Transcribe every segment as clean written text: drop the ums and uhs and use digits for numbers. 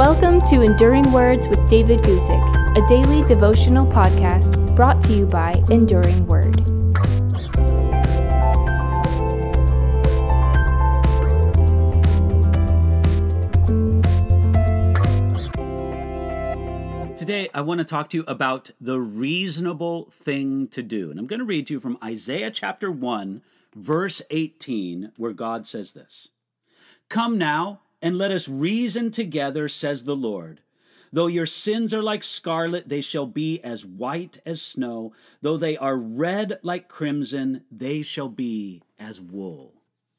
Welcome to Enduring Words with David Guzik, a daily devotional podcast brought to you by Enduring Word. Today, I want to talk to you about the reasonable thing to do. And I'm going to read to you from Isaiah chapter 1, verse 18, where God says this. Come now, and let us reason together, says the Lord. Though your sins are like scarlet, they shall be as white as snow. Though they are red like crimson, they shall be as wool.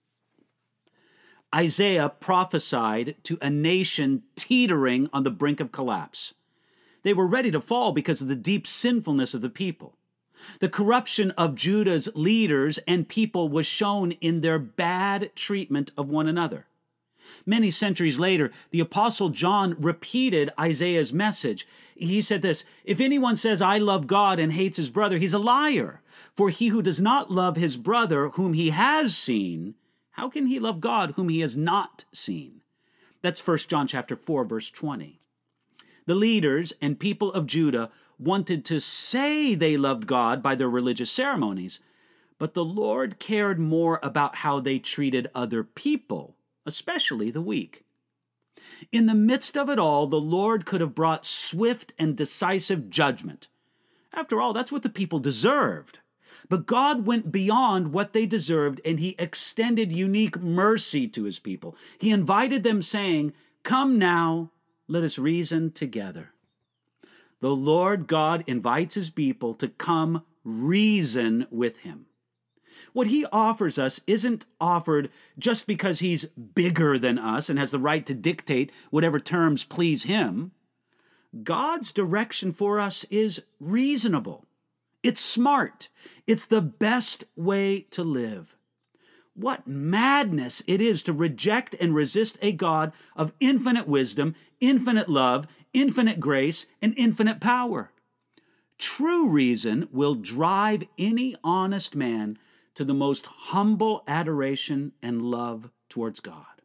Isaiah prophesied to a nation teetering on the brink of collapse. They were ready to fall because of the deep sinfulness of the people. The corruption of Judah's leaders and people was shown in their bad treatment of one another. Many centuries later, the Apostle John repeated Isaiah's message. He said this, "If anyone says, 'I love God,' and hates his brother, he's a liar. For he who does not love his brother whom he has seen, how can he love God whom he has not seen?" That's 1 John chapter 4, verse 20. The leaders and people of Judah wanted to say they loved God by their religious ceremonies, but the Lord cared more about how they treated other people, especially the weak. In the midst of it all, the Lord could have brought swift and decisive judgment. After all, that's what the people deserved. But God went beyond what they deserved, and he extended unique mercy to his people. He invited them, saying, "Come now, let us reason together." The Lord God invites his people to come reason with him. What he offers us isn't offered just because he's bigger than us and has the right to dictate whatever terms please him. God's direction for us is reasonable. It's smart. It's the best way to live. What madness it is to reject and resist a God of infinite wisdom, infinite love, infinite grace, and infinite power. True reason will drive any honest man to the most humble adoration and love towards God.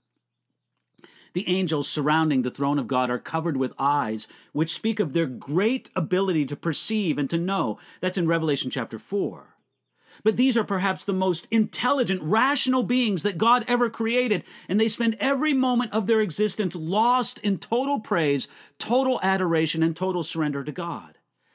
The angels surrounding the throne of God are covered with eyes, which speak of their great ability to perceive and to know. That's in Revelation chapter 4. But these are perhaps the most intelligent, rational beings that God ever created, and they spend every moment of their existence lost in total praise, total adoration, and total surrender to God.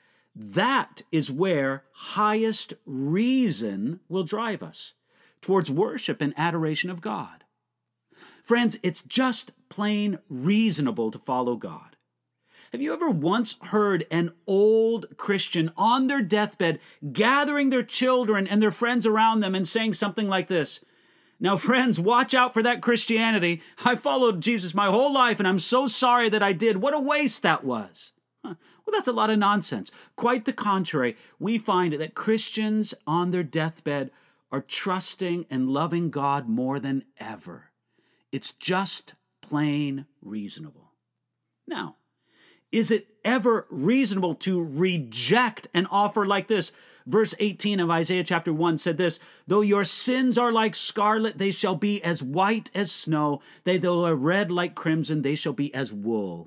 That is where highest reason will drive us, towards worship and adoration of God. Friends, it's just plain reasonable to follow God. Have you ever once heard an old Christian on their deathbed gathering their children and their friends around them and saying something like this? "Now, friends, watch out for that Christianity. I followed Jesus my whole life, and I'm so sorry that I did. What a waste that was." Well, that's a lot of nonsense. Quite the contrary. We find that Christians on their deathbed are trusting and loving God more than ever. It's just plain reasonable. Now, is it ever reasonable to reject an offer like this? Verse 18 of Isaiah chapter 1 said this, "Though your sins are like scarlet, they shall be as white as snow. Though are red like crimson, they shall be as wool."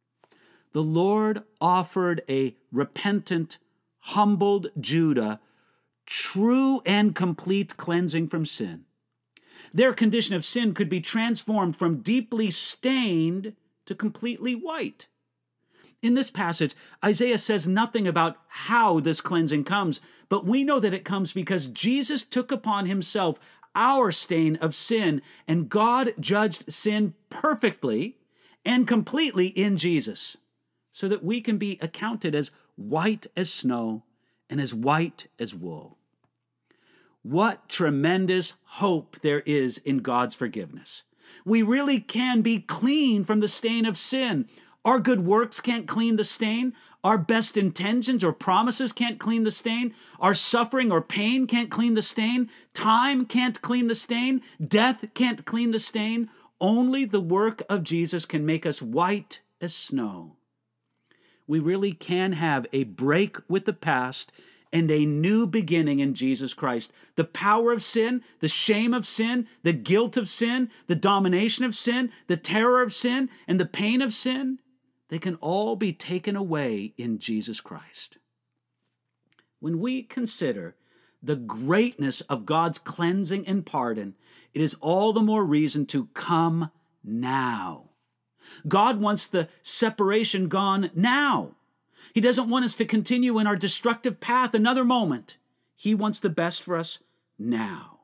The Lord offered a repentant, humbled Judah true and complete cleansing from sin. Their condition of sin could be transformed from deeply stained to completely white. In this passage, Isaiah says nothing about how this cleansing comes, but we know that it comes because Jesus took upon himself our stain of sin, and God judged sin perfectly and completely in Jesus, so that we can be accounted as white as snow and as white as wool. What tremendous hope there is in God's forgiveness. We really can be clean from the stain of sin. Our good works can't clean the stain. Our best intentions or promises can't clean the stain. Our suffering or pain can't clean the stain. Time can't clean the stain. Death can't clean the stain. Only the work of Jesus can make us white as snow. We really can have a break with the past and a new beginning in Jesus Christ. The power of sin, the shame of sin, the guilt of sin, the domination of sin, the terror of sin, and the pain of sin, they can all be taken away in Jesus Christ. When we consider the greatness of God's cleansing and pardon, it is all the more reason to come now. God wants the separation gone now. He doesn't want us to continue in our destructive path another moment. He wants the best for us now.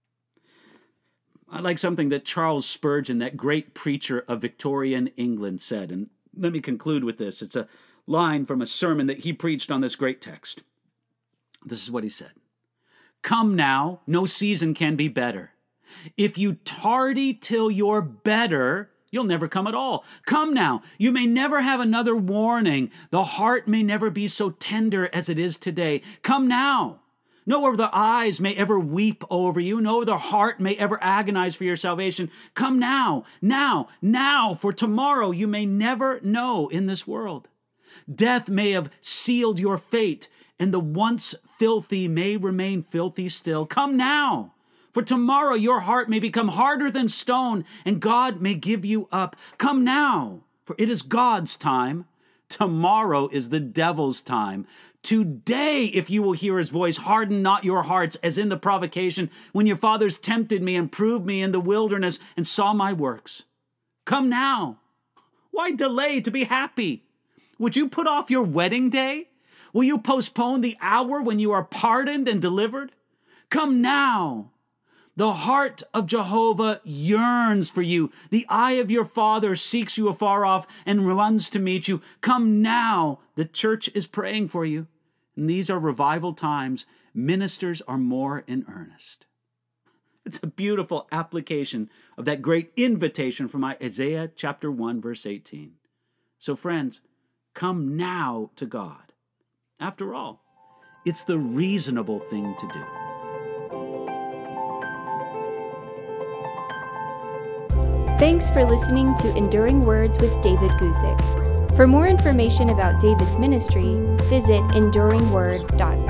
I like something that Charles Spurgeon, that great preacher of Victorian England, said, and let me conclude with this. It's a line from a sermon that he preached on this great text. This is what he said. "Come now, no season can be better. If you tardy till you're better, you'll never come at all. Come now, you may never have another warning. The heart may never be so tender as it is today. Come now. No other eyes may ever weep over you. No other heart may ever agonize for your salvation. Come now, now, for tomorrow you may never know in this world. Death may have sealed your fate, and the once filthy may remain filthy still. Come now. For tomorrow your heart may become harder than stone, and God may give you up. Come now, for it is God's time. Tomorrow is the devil's time. Today, if you will hear his voice, harden not your hearts, as in the provocation, when your fathers tempted me and proved me in the wilderness and saw my works. Come now. Why delay to be happy? Would you put off your wedding day? Will you postpone the hour when you are pardoned and delivered? Come now. The heart of Jehovah yearns for you. The eye of your Father seeks you afar off and runs to meet you. Come now. The church is praying for you. And these are revival times. Ministers are more in earnest. It's a beautiful application of that great invitation from Isaiah chapter 1, verse 18. So friends, come now to God. After all, it's the reasonable thing to do. Thanks for listening to Enduring Words with David Guzik. For more information about David's ministry, visit enduringword.org.